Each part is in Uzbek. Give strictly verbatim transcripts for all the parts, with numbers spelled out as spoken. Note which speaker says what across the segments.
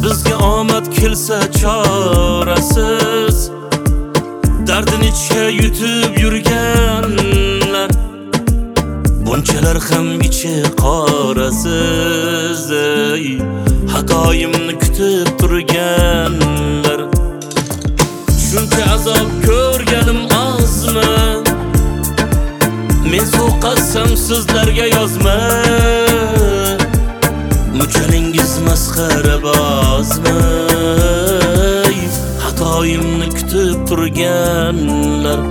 Speaker 1: Bizga omad kelsa chorasiz, dardini ichga yutib yurganlar, bunchalar ham ichi qorasiz, ey, xatoyimni kutib turganlar. Shuncha azob ko'rganim ozmi, men so'qasam sizlarga yozma. Muchalingiz masxara bozmi, xatoyimni kutib turganlar.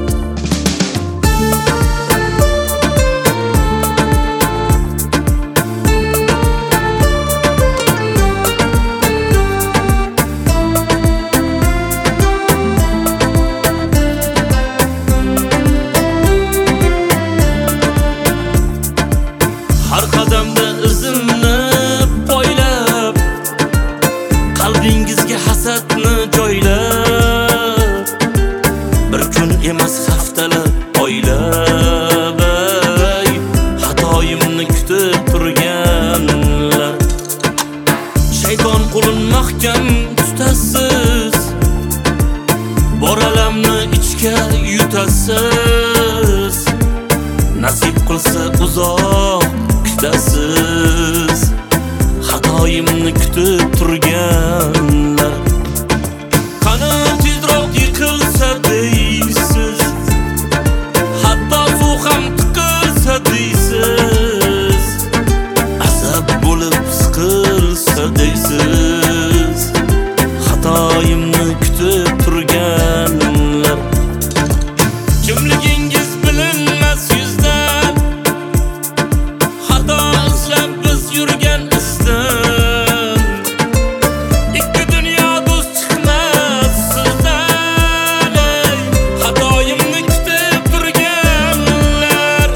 Speaker 1: Har qadamda izimni poylab, qalbingizga hasadni joylab, bir kun emas haftalab, oylab, ey, xatoyimni kutib turganlar. Shayton qo'lin mahkam tutasiz, bor alamni ichga yutasiz. Nasib qilsa uzoq kutasiz, xatoyimni kutib turganlar. Qani tezroq yiqilsa deysiz, hatto suv ham tiqilsa deysiz, asab bo'lib siqilsa deysiz, xatoyimni kutib turganlar. Kimligingiz bilinmas yuzdan, xato izlab biz yurgan izdan. Ikki dunyo do'st chiqmas sizdan, ey, xatoyimni kutib turganlar.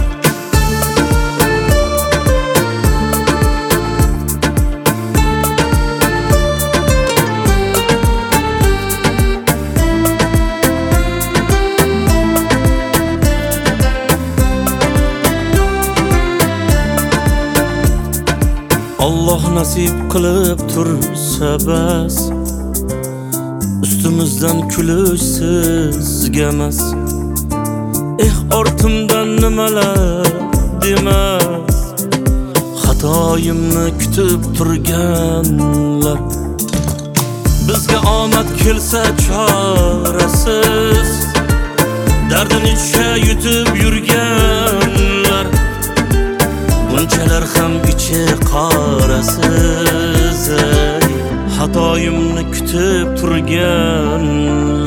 Speaker 1: Alloh nasib qilib tursa bas, ustimizdan kulish sizga emas. Eh, ortimdan nimalar demas, xatoyimni kutib turganlar. Bizga omad kelsa chorasiz, dardini ichga yutib yurganlar, bunchalar ham ichi qorasiz, ey, xatoyimni kutib turgan.